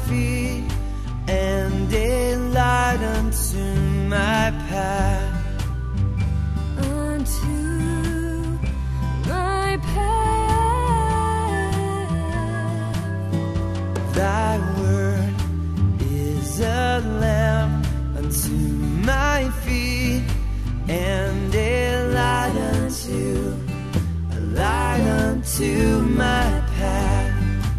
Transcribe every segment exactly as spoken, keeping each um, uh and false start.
feet and a light unto my path. Unto my path. Thy word is a lamp unto my feet and a light unto, a light unto my path.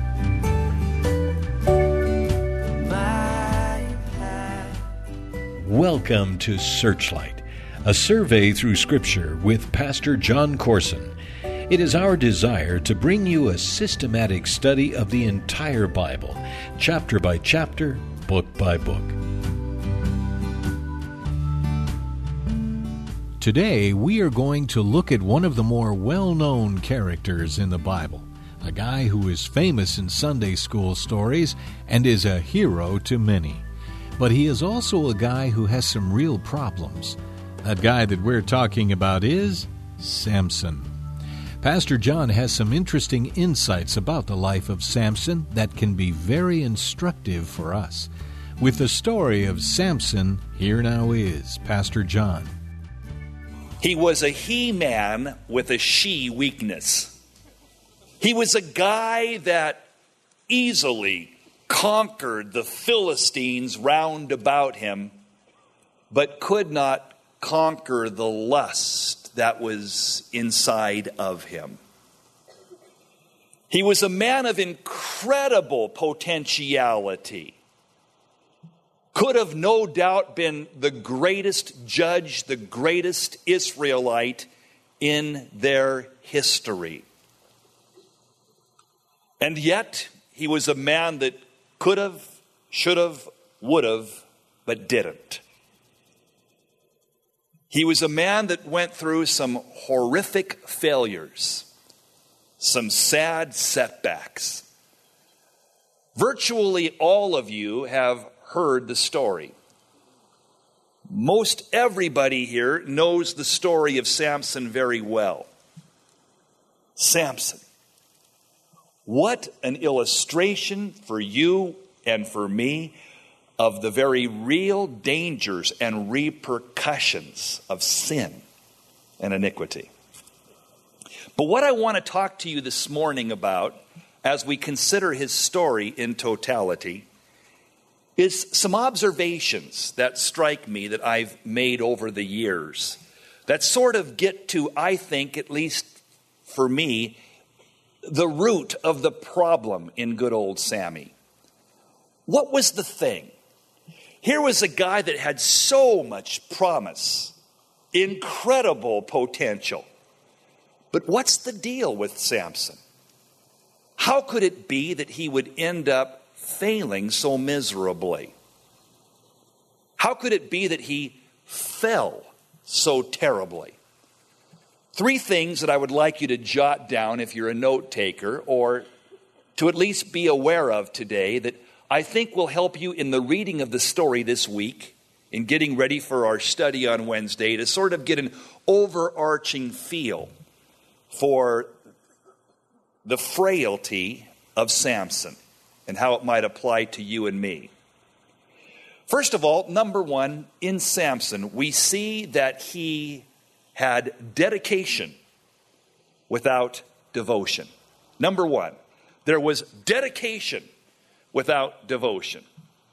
My path. Welcome to Searchlight, a survey through Scripture with Pastor John Corson. It is our desire to bring you a systematic study of the entire Bible, chapter by chapter, book by book. Today, we are going to look at one of the more well-known characters in the Bible, a guy who is famous in Sunday school stories and is a hero to many. But he is also a guy who has some real problems. That guy that we're talking about is Samson. Pastor John has some interesting insights about the life of Samson that can be very instructive for us. With the story of Samson, here now is Pastor John. He was a he-man with a she weakness. He was a guy that easily conquered the Philistines round about him, but could not conquer the lust that was inside of him. He was a man of incredible potentiality. Could have no doubt been the greatest judge, the greatest Israelite in their history. And yet, he was a man that could have, should have, would have, but didn't. He was a man that went through some horrific failures, some sad setbacks. Virtually all of you have heard the story. Most everybody here knows the story of Samson very well. Samson. What an illustration for you and for me of the very real dangers and repercussions of sin and iniquity. But what I want to talk to you this morning about, as we consider his story in totality, is some observations that strike me that I've made over the years that sort of get to, I think, at least for me, the root of the problem in good old Sammy. What was the thing? Here was a guy that had so much promise, incredible potential. But what's the deal with Samson? How could it be that he would end up failing so miserably? How could it be that he fell so terribly? Three things that I would like you to jot down if you're a note taker, or to at least be aware of today, that I think will help you in the reading of the story this week, in getting ready for our study on Wednesday, to sort of get an overarching feel for the frailty of Samson and how it might apply to you and me. First of all, number one, in Samson, we see that he had dedication without devotion. Number one, there was dedication without devotion.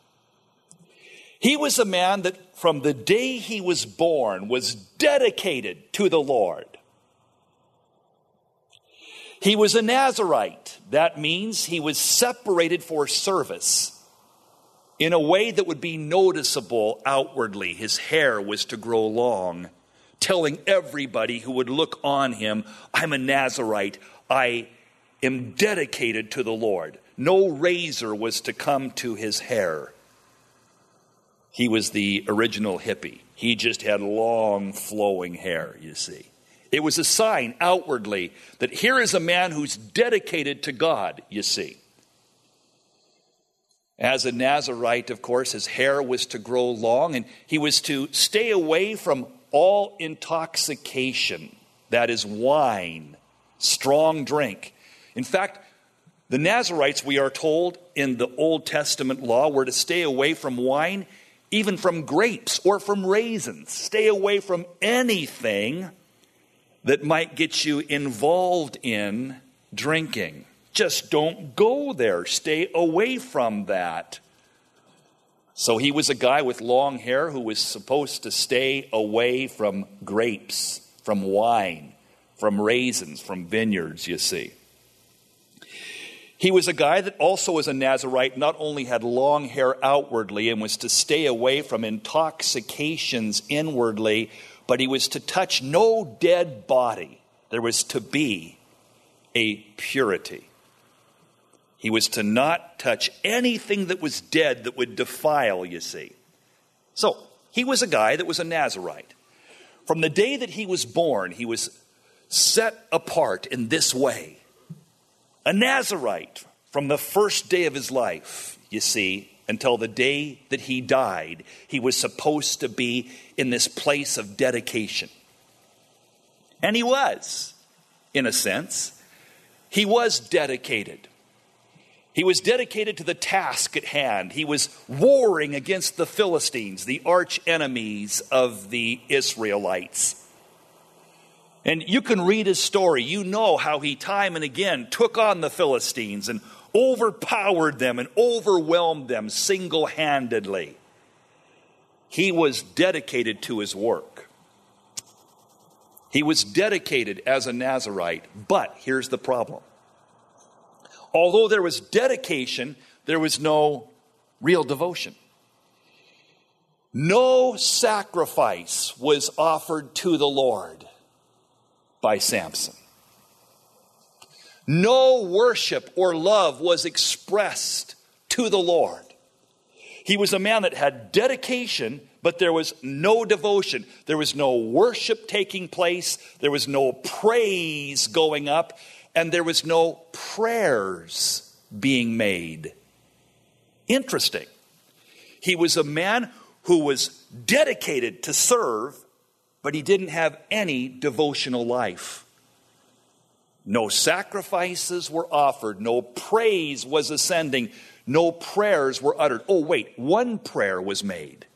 He was a man that from the day he was born was dedicated to the Lord. He was a Nazirite. That means he was separated for service in a way that would be noticeable outwardly. His hair was to grow long, telling everybody who would look on him, I'm a Nazirite. I am dedicated to the Lord. No razor was to come to his hair. He was the original hippie. He just had long flowing hair, you see. It was a sign outwardly that here is a man who's dedicated to God, you see. As a Nazirite, of course, his hair was to grow long, and he was to stay away from all intoxication, that is wine, strong drink. In fact, The Nazarites, we are told in the Old Testament law, were to stay away from wine, even from grapes or from raisins. Stay away from anything that might get you involved in drinking. Just don't go there. Stay away from that. So he was a guy with long hair who was supposed to stay away from grapes, from wine, from raisins, from vineyards, you see. He was a guy that also as a Nazarite not only had long hair outwardly and was to stay away from intoxications inwardly, but he was to touch no dead body. There was to be a purity. He was to not touch anything that was dead that would defile, you see. So, he was a guy that was a Nazarite. From the day that he was born, he was set apart in this way. A Nazarite from the first day of his life, you see, until the day that he died, he was supposed to be in this place of dedication. And he was, in a sense. He was dedicated. He was dedicated to the task at hand. He was warring against the Philistines, the arch enemies of the Israelites. And you can read his story. You know how he time and again took on the Philistines and overpowered them and overwhelmed them single-handedly. He was dedicated to his work. He was dedicated as a Nazarite. But here's the problem. Although there was dedication, there was no real devotion. No sacrifice was offered to the Lord by Samson. No worship or love was expressed to the Lord. He was a man that had dedication, but there was no devotion. There was no worship taking place. There was no praise going up. And there was no prayers being made. Interesting. He was a man who was dedicated to serve, but he didn't have any devotional life. No sacrifices were offered. No praise was ascending. No prayers were uttered. Oh, wait, one prayer was made.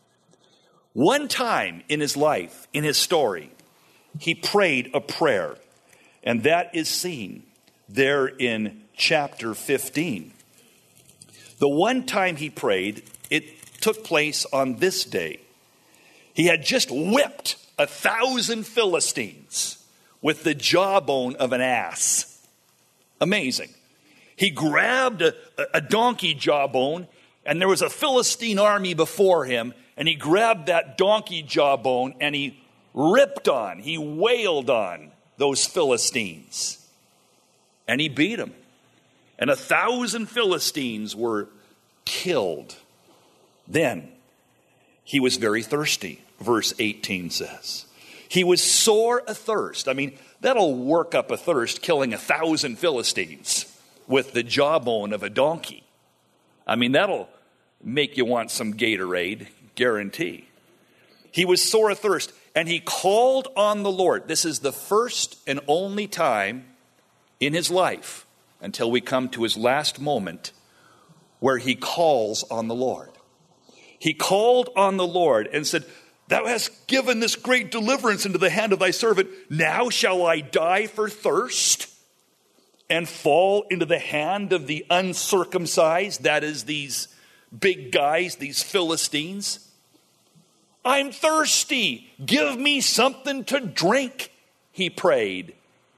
One time in his life, in his story, he prayed a prayer. And that is seen there in chapter fifteen. The one time he prayed, it took place on this day. He had just whipped a thousand Philistines with the jawbone of an ass. Amazing. He grabbed a, a donkey jawbone, and there was a Philistine army before him, and he grabbed that donkey jawbone and he ripped on, he wailed on those Philistines. And he beat them. And a thousand Philistines were killed. Then he was very thirsty, verse eighteen says. He was sore athirst. I mean, that'll work up a thirst, killing a thousand Philistines with the jawbone of a donkey. I mean, that'll make you want some Gatorade, guarantee. He was sore athirst, and he called on the Lord. This is the first and only time in his life, until we come to his last moment, where he calls on the Lord. He called on the Lord and said, "Thou hast given this great deliverance into the hand of thy servant. Now shall I die for thirst and fall into the hand of the uncircumcised," that is, these big guys, these Philistines. "I'm thirsty. Give me something to drink," he prayed.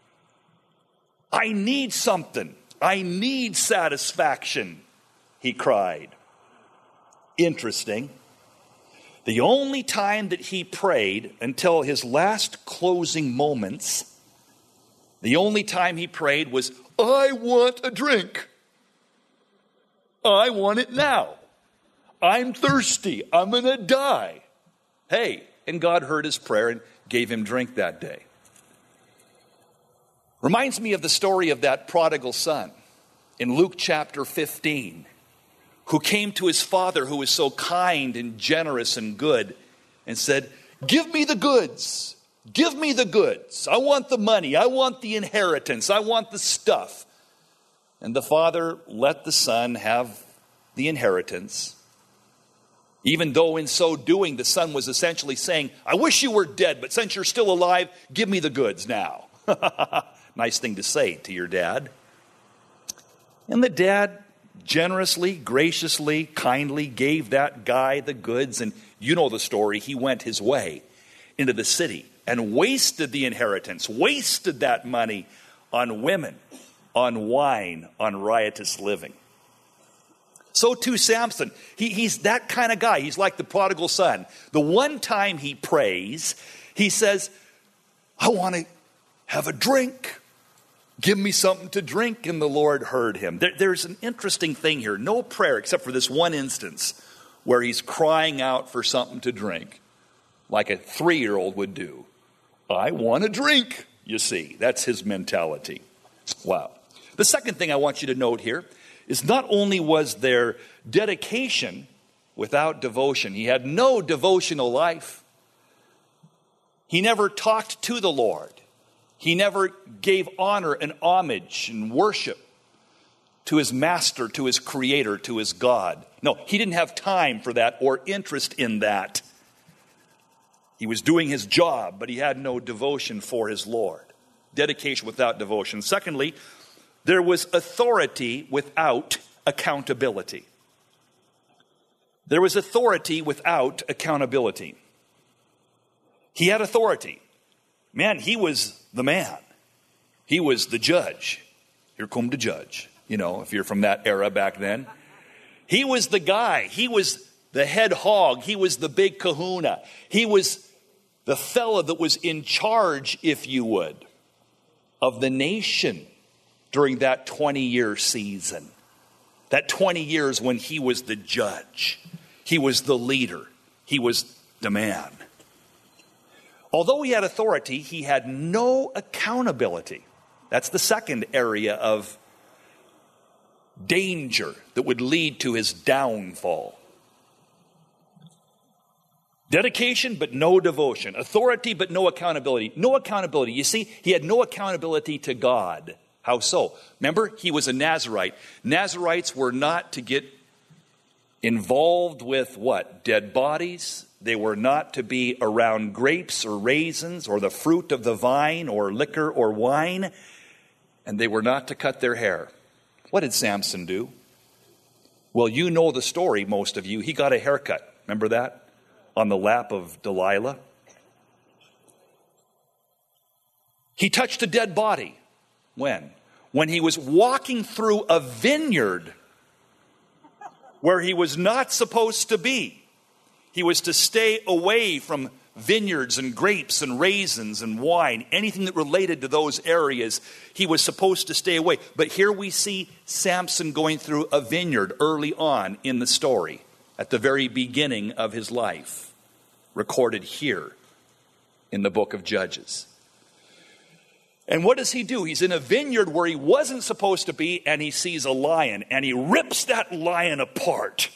"I need something. I need satisfaction," he cried. Interesting. The only time that he prayed until his last closing moments, the only time he prayed was, "I want a drink. I want it now. I'm thirsty. I'm going to die." Hey, and God heard his prayer and gave him drink that day. Reminds me of the story of that prodigal son in Luke chapter fifteen, who came to his father, who was so kind and generous and good, and said, "Give me the goods. Give me the goods. I want the money. I want the inheritance. I want the stuff." And the father let the son have the inheritance, even though in so doing the son was essentially saying, I wish you were dead, but since you're still alive, give me the goods now. Nice thing to say to your dad. And the dad generously, graciously, kindly gave that guy the goods. And you know the story. He went his way into the city and wasted the inheritance, wasted that money on women, on wine, on riotous living. So too Samson. He, he's that kind of guy. He's like the prodigal son. The one time he prays, he says, I want to have a drink. Give me something to drink. And the Lord heard him. There, there's an interesting thing here. No prayer except for this one instance where he's crying out for something to drink, like a three-year-old would do. I want a drink, you see. That's his mentality. Wow. The second thing I want you to note here is not only was there dedication without devotion. He had no devotional life. He never talked to the Lord. He never gave honor and homage and worship to his master, to his creator, to his God. No, he didn't have time for that or interest in that. He was doing his job, but he had no devotion for his Lord. Dedication without devotion. Secondly, there was authority without accountability. There was authority without accountability. He had authority. Man, he was the man. He was the judge. Here come the judge. You know, if you're from that era back then. He was the guy. He was the head hog. He was the big kahuna. He was the fella that was in charge, if you would, of the nation during that twenty-year season. That twenty years when he was the judge. He was the leader. He was the man. Although he had authority, he had no accountability. That's the second area of danger that would lead to his downfall. Dedication, but no devotion. Authority, but no accountability. No accountability. You see, he had no accountability to God. How so? Remember, he was a Nazirite. Nazirites were not to get involved with what? Dead bodies. They were not to be around grapes or raisins or the fruit of the vine or liquor or wine. And they were not to cut their hair. What did Samson do? Well, you know the story, most of you. He got a haircut. Remember that? On the lap of Delilah. He touched a dead body. When? When he was walking through a vineyard where he was not supposed to be. He was to stay away from vineyards and grapes and raisins and wine. Anything that related to those areas, he was supposed to stay away. But here we see Samson going through a vineyard early on in the story, at the very beginning of his life, recorded here in the book of Judges. And what does he do? He's in a vineyard where he wasn't supposed to be, and he sees a lion, and he rips that lion apart.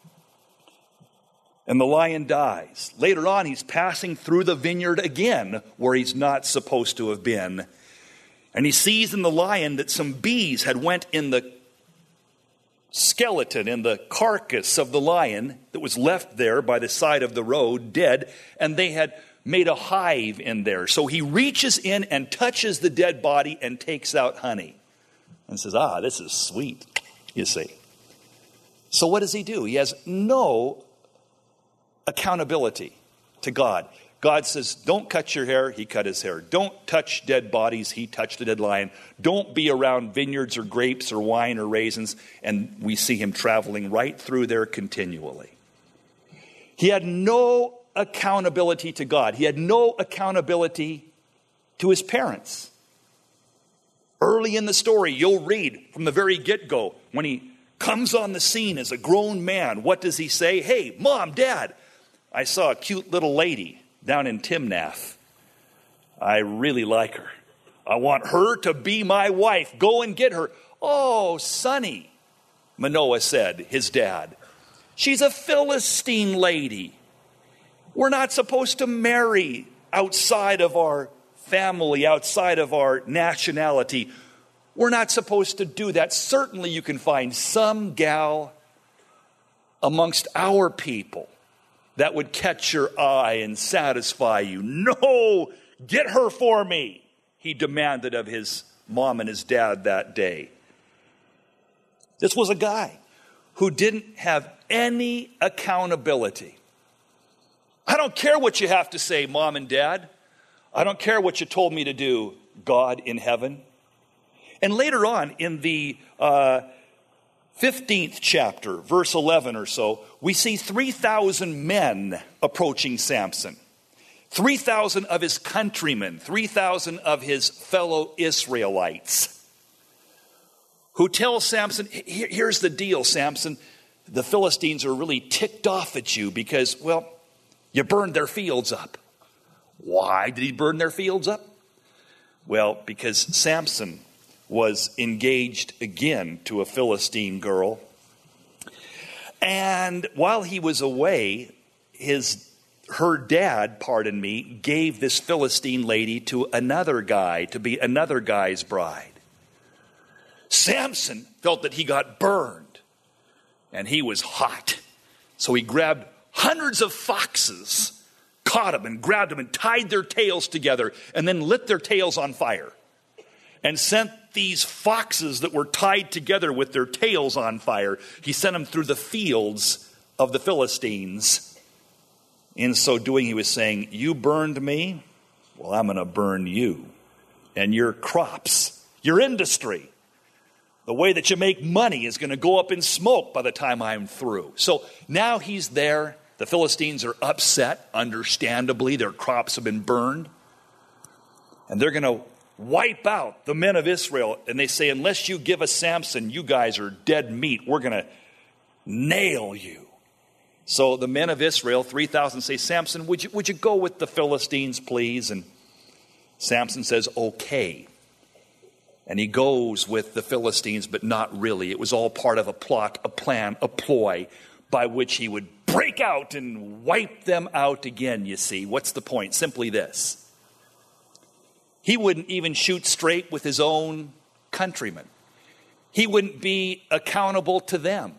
And the lion dies. Later on, he's passing through the vineyard again, where he's not supposed to have been. And he sees in the lion that some bees had went in the skeleton, in the carcass of the lion that was left there by the side of the road, dead, and they had made a hive in there. So he reaches in and touches the dead body and takes out honey. And says, ah, this is sweet, you see. So what does he do? He has no accountability to God. God says, don't cut your hair. He cut his hair. Don't touch dead bodies. He touched the dead lion. Don't be around vineyards or grapes or wine or raisins. And we see him traveling right through there continually. He had no accountability to God. He had no accountability to his parents. Early in the story, you'll read from the very get-go, when he comes on the scene as a grown man, what does he say? Hey, Mom, Dad, I saw a cute little lady down in Timnath. I really like her. I want her to be my wife. Go and get her. Oh, Sonny, Manoah said, his dad. She's a Philistine lady. We're not supposed to marry outside of our family, outside of our nationality. We're not supposed to do that. Certainly you can find some gal amongst our people that would catch your eye and satisfy you. No, get her for me, he demanded of his mom and his dad that day. This was a guy who didn't have any accountability. I don't care what you have to say, Mom and Dad. I don't care what you told me to do, God in heaven. And later on in the uh, fifteenth chapter, verse eleven or so, we see three thousand men approaching Samson. three thousand of his countrymen, three thousand of his fellow Israelites, who tell Samson, here's the deal, Samson. The Philistines are really ticked off at you because, well, you burned their fields up. Why did he burn their fields up? Well, because Samson was engaged again to a Philistine girl. And while he was away, his her dad, pardon me, gave this Philistine lady to another guy to be another guy's bride. Samson felt that he got burned and he was hot. So he grabbed hundreds of foxes, caught them and grabbed them and tied their tails together and then lit their tails on fire and sent these foxes that were tied together with their tails on fire. He sent them through the fields of the Philistines. In so doing, he was saying, you burned me, well, I'm going to burn you and your crops, your industry. The way that you make money is going to go up in smoke by the time I'm through. So now he's there. The Philistines are upset, understandably. Their crops have been burned. And they're going to wipe out the men of Israel. And they say, unless you give us Samson, you guys are dead meat. We're going to nail you. So the men of Israel, three thousand, say, Samson, would you, would you go with the Philistines, please? And Samson says, okay. And he goes with the Philistines, but not really. It was all part of a plot, a plan, a ploy by which he would break out and wipe them out again, you see. What's the point? Simply this. He wouldn't even shoot straight with his own countrymen. He wouldn't be accountable to them.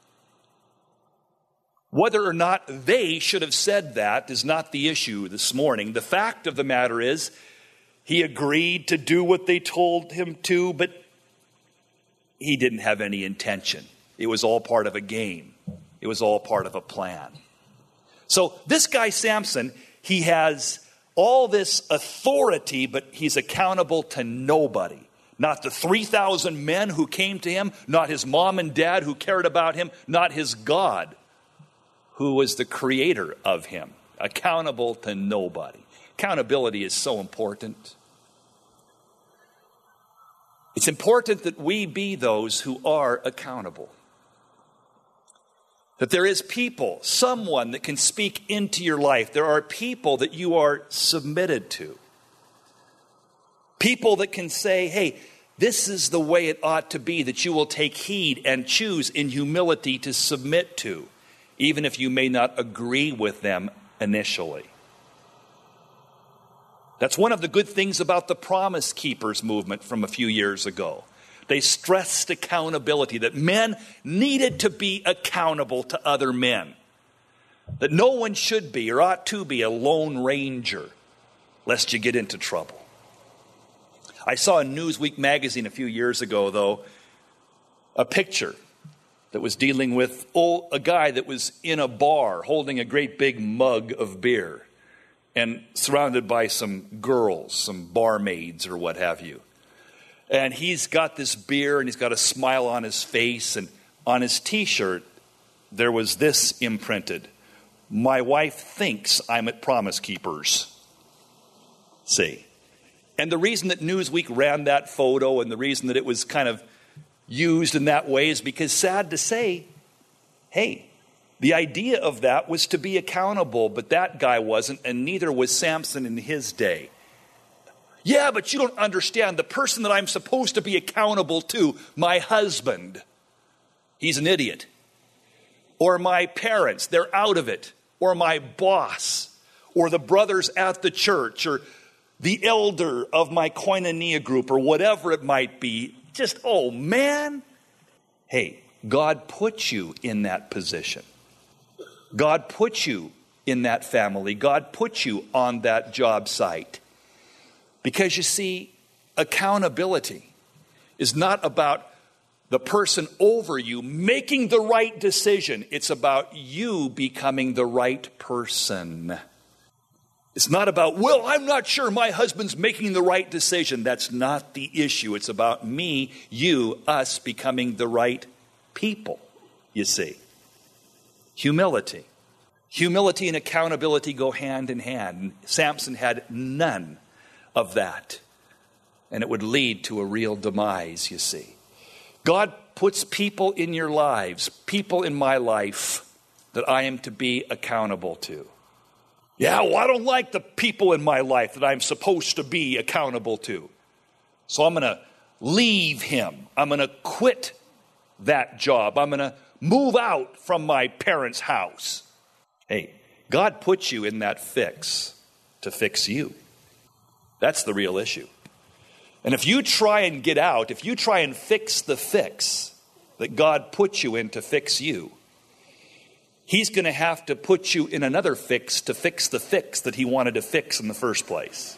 Whether or not they should have said that is not the issue this morning. The fact of the matter is, he agreed to do what they told him to, but he didn't have any intention. It was all part of a game. It was all part of a plan. So this guy Samson, he has all this authority, but he's accountable to nobody. Not the three thousand men who came to him, not his mom and dad who cared about him, not his God who was the creator of him. Accountable to nobody. Accountability is so important. It's important that we be those who are accountable. That there is people, someone that can speak into your life. There are people that you are submitted to. People that can say, hey, this is the way it ought to be, that you will take heed and choose in humility to submit to, even if you may not agree with them initially. That's one of the good things about the Promise Keepers movement from a few years ago. They stressed accountability, that men needed to be accountable to other men. That no one should be or ought to be a lone ranger, lest you get into trouble. I saw in Newsweek magazine a few years ago, though, a picture that was dealing with oh, a guy that was in a bar holding a great big mug of beer and surrounded by some girls, some barmaids or what have you. And he's got this beer and he's got a smile on his face, and on his t-shirt there was this imprinted: my wife thinks I'm at Promise Keepers. See? And the reason that Newsweek ran that photo and the reason that it was kind of used in that way is because, sad to say, hey, the idea of that was to be accountable, but that guy wasn't, and neither was Samson in his day. Yeah, but you don't understand. The person that I'm supposed to be accountable to, my husband, he's an idiot. Or my parents, they're out of it. Or my boss. Or the brothers at the church. Or the elder of my koinonia group. Or whatever it might be. just, oh man. Hey, God put you in that position. God put you in that family. God put you on that job site. Because you see, accountability is not about the person over you making the right decision. It's about you becoming the right person. It's not about, well, I'm not sure my husband's making the right decision. That's not the issue. It's about me, you, us becoming the right people, you see. Humility. Humility and accountability go hand in hand. Samson had none of that. And it would lead to a real demise, you see. God puts people in your lives, people in my life, that I am to be accountable to. Yeah, well, I don't like the people in my life that I'm supposed to be accountable to. So I'm going to leave him. I'm going to quit that job. I'm going to move out from my parents' house. Hey, God put you in that fix to fix you. That's the real issue. And if you try and get out, if you try and fix the fix that God put you in to fix you, he's going to have to put you in another fix to fix the fix that he wanted to fix in the first place.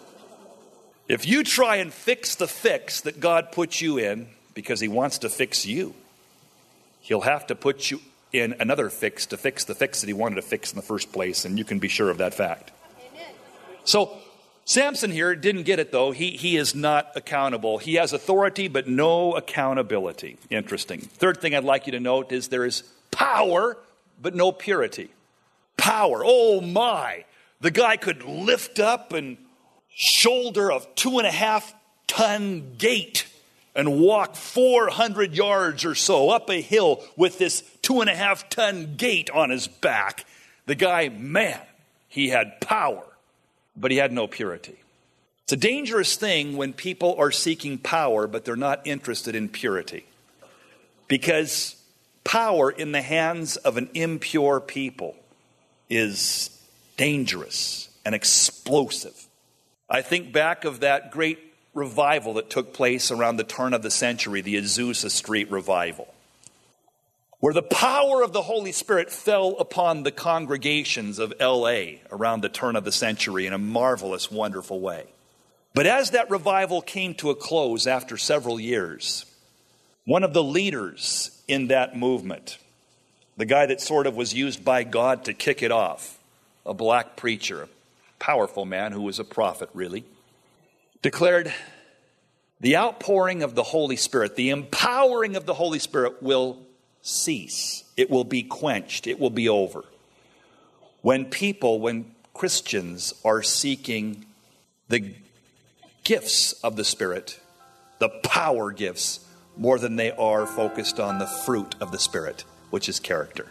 If you try and fix the fix that God put you in because he wants to fix you, he'll have to put you in another fix to fix the fix that he wanted to fix in the first place, and you can be sure of that fact. Amen. So Samson here didn't get it, though. He, he is not accountable. He has authority, but no accountability. Interesting. Third thing I'd like you to note is there is power, but no purity. Power. Oh my. The guy could lift up and shoulder a two and a half ton gate and walk four hundred yards or so up a hill with this two and a half ton gate on his back. The guy, man, he had power, but he had no purity. It's a dangerous thing when people are seeking power, but they're not interested in purity. Because power in the hands of an impure people is dangerous and explosive. I think back of that great revival that took place around the turn of the century, the Azusa Street revival, where the power of the Holy Spirit fell upon the congregations of L A around the turn of the century in a marvelous, wonderful way. But as that revival came to a close after several years, one of the leaders in that movement, the guy that sort of was used by God to kick it off, a black preacher, a powerful man who was a prophet really, declared, the outpouring of the Holy Spirit, the empowering of the Holy Spirit will cease. It will be quenched. It will be over. When people, when Christians are seeking the gifts of the Spirit, the power gifts, more than they are focused on the fruit of the Spirit, which is character.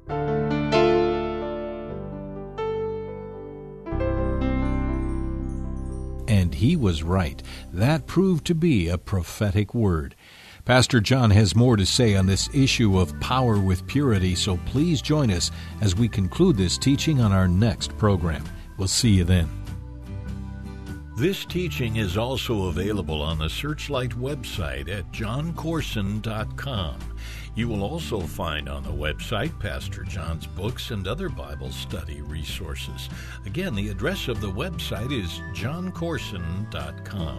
And he was right. That proved to be a prophetic word. Pastor John has more to say on this issue of power with purity, so please join us as we conclude this teaching on our next program. We'll see you then. This teaching is also available on the Searchlight website at john corson dot com. You will also find on the website Pastor John's books and other Bible study resources. Again, the address of the website is john corson dot com.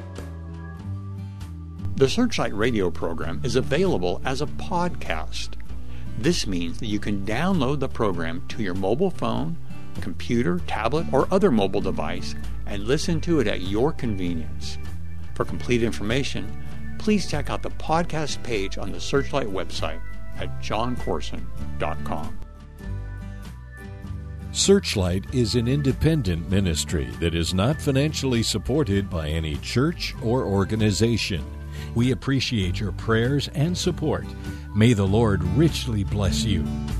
The Searchlight radio program is available as a podcast. This means that you can download the program to your mobile phone, computer, tablet, or other mobile device and listen to it at your convenience. For complete information, please check out the podcast page on the Searchlight website at john corson dot com. Searchlight is an independent ministry that is not financially supported by any church or organization. We appreciate your prayers and support. May the Lord richly bless you.